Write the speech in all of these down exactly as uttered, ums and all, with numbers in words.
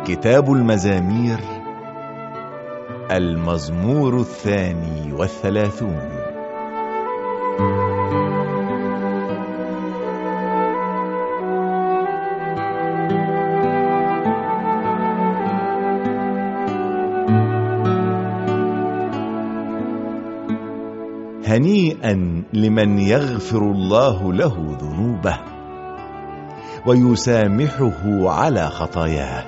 كتاب المزامير، المزمور الثاني والثلاثون. هنيئا لمن يغفر الله له ذنوبه ويسامحه على خطاياه.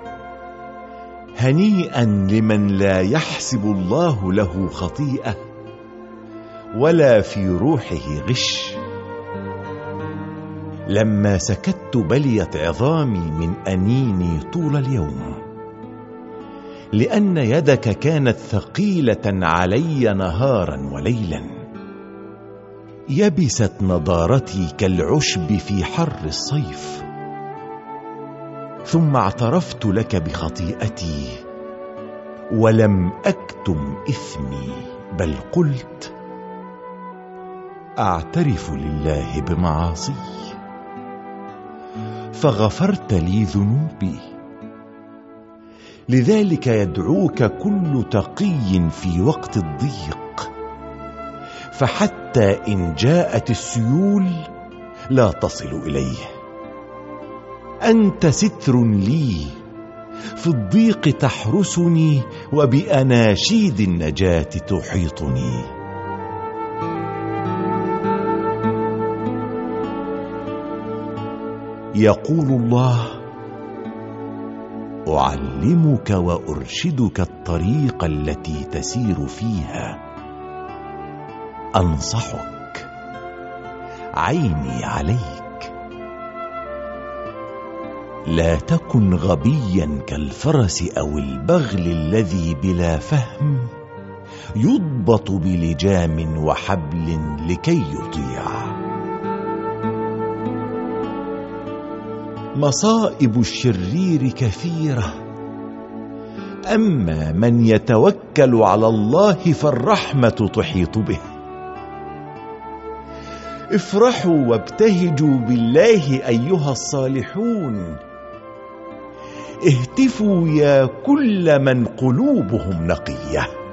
هنيئا لمن لا يحسب الله له خطيئة ولا في روحه غش. لما سكت بليت عظامي من أنيني طول اليوم، لأن يدك كانت ثقيلة علي نهارا وليلا. يبست نضارتي كالعشب في حر الصيف. ثم اعترفت لك بخطيئتي ولم أكتم إثمي، بل قلت أعترف لله بمعاصي، فغفرت لي ذنوبي. لذلك يدعوك كل تقي في وقت الضيق، فحتى إن جاءت السيول لا تصل إليه. أنت ستر لي، في الضيق تحرسني، وبأناشيد النجاة تحيطني. يقول الله: أعلمك وأرشدك الطريق التي تسير فيها. أنصحك، عيني عليك. لا تكن غبيا كالفرس أو البغل الذي بلا فهم يضبط بلجام وحبل لكي يطيع. مصائب الشرير كثيرة، أما من يتوكل على الله فالرحمة تحيط به. افرحوا وابتهجوا بالله أيها الصالحون، اهتفوا يا كل من قلوبهم نقية.